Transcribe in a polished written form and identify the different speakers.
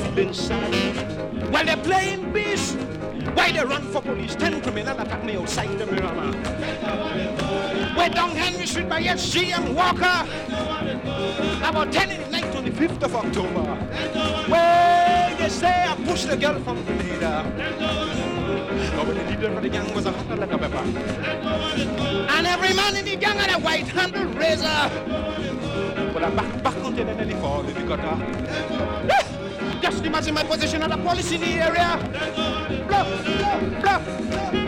Speaker 1: been sad. While they're playing beast, why they run for police? 10 criminal attack me outside the Miramar. We're down Henry Street by SG and Walker. About 10 in the night on the 5th of October. Well, they say I pushed the girl from Grenada. But when the leader of the gang was a hot like a pepper. And every man in the gang had a white handled razor. But I back until the nearly fall in the gutter. Just imagine my position on the police in the area. Bluff, bluff, bluff.